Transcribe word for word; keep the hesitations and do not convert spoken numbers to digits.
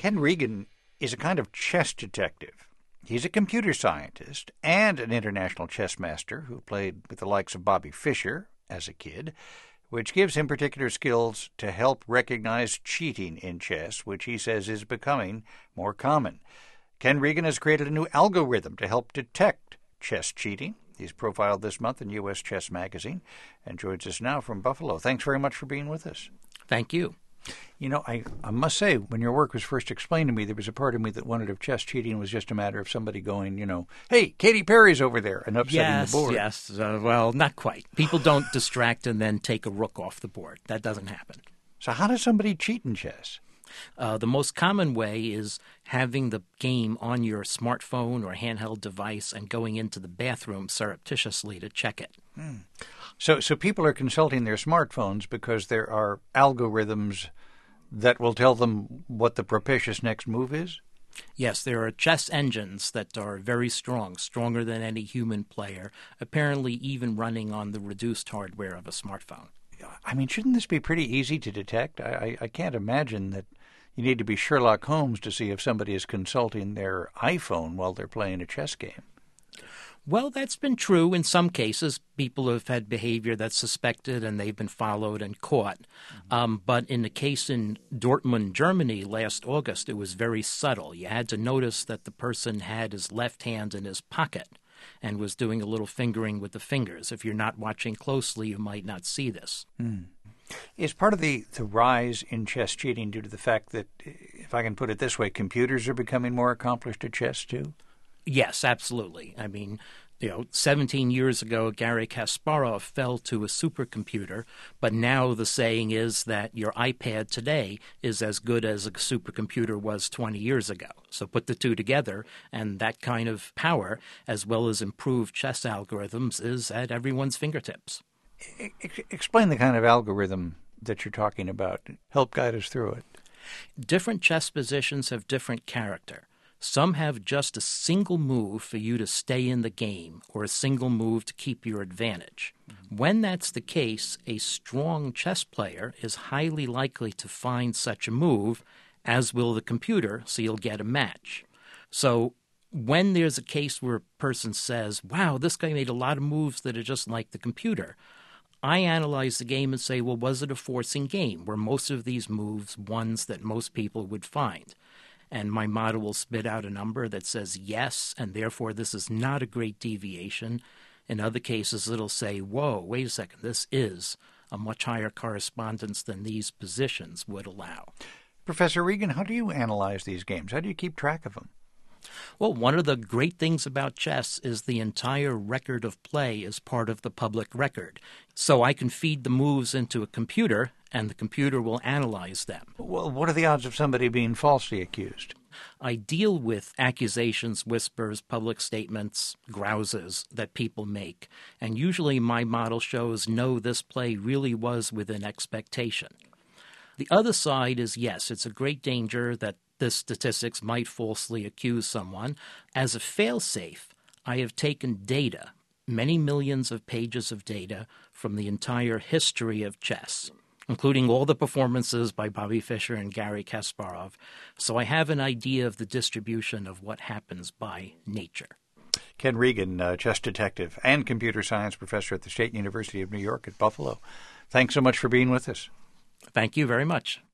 Ken Regan is a kind of chess detective. He's a computer scientist and an international chess master who played with the likes of Bobby Fischer as a kid, which gives him particular skills to help recognize cheating in chess, which he says is becoming more common. Ken Regan has created a new algorithm to help detect chess cheating. He's profiled this month in U S Chess Magazine and joins us now from Buffalo. Thanks very much for being with us. Thank you. You know, I, I must say, when your work was first explained to me, there was a part of me that wondered if chess cheating was just a matter of somebody going, you know, hey, Katy Perry's over there, and upsetting yes, the board. Yes, yes. Uh, well, not quite. People don't distract and then take a rook off the board. That doesn't happen. So how does somebody cheat in chess? Uh, the most common way is having the game on your smartphone or handheld device and going into the bathroom surreptitiously to check it. Hmm. So, so people are consulting their smartphones because there are algorithms that will tell them what the propitious next move is? Yes, there are chess engines that are very strong, stronger than any human player, apparently even running on the reduced hardware of a smartphone. I mean, shouldn't this be pretty easy to detect? I, I, I can't imagine that you need to be Sherlock Holmes to see if somebody is consulting their iPhone while they're playing a chess game. Well, that's been true in some cases. People have had behavior that's suspected and they've been followed and caught. Mm-hmm. Um, but in the case in Dortmund, Germany last August, it was very subtle. You had to notice that the person had his left hand in his pocket and was doing a little fingering with the fingers. If you're not watching closely, you might not see this. Mm. Is part of the, the rise in chess cheating due to the fact that, if I can put it this way, computers are becoming more accomplished at chess too? Yes, absolutely. I mean, you know, seventeen years ago, Garry Kasparov fell to a supercomputer, but now the saying is that your iPad today is as good as a supercomputer was twenty years ago. So put the two together, and that kind of power, as well as improved chess algorithms, is at everyone's fingertips. Explain the kind of algorithm that you're talking about. Help guide us through it. Different chess positions have different character. Some have just a single move for you to stay in the game or a single move to keep your advantage. Mm-hmm. When that's the case, a strong chess player is highly likely to find such a move, as will the computer, so you'll get a match. So when there's a case where a person says, wow, this guy made a lot of moves that are just like the computer, I analyze the game and say, well, was it a forcing game? Were most of these moves ones that most people would find? And my model will spit out a number that says yes, and therefore this is not a great deviation. In other cases, it'll say, whoa, wait a second, this is a much higher correspondence than these positions would allow. Professor Regan, how do you analyze these games? How do you keep track of them? Well, one of the great things about chess is the entire record of play is part of the public record. So I can feed the moves into a computer, and the computer will analyze them. Well, what are the odds of somebody being falsely accused? I deal with accusations, whispers, public statements, grouses that people make, and usually my model shows, no, this play really was within expectation. The other side is, yes, it's a great danger that this statistics might falsely accuse someone. As a fail-safe, I have taken data, many millions of pages of data from the entire history of chess, including all the performances by Bobby Fischer and Garry Kasparov, so I have an idea of the distribution of what happens by nature. Ken Regan, uh, chess detective and computer science professor at the State University of New York at Buffalo. Thanks so much for being with us. Thank you very much.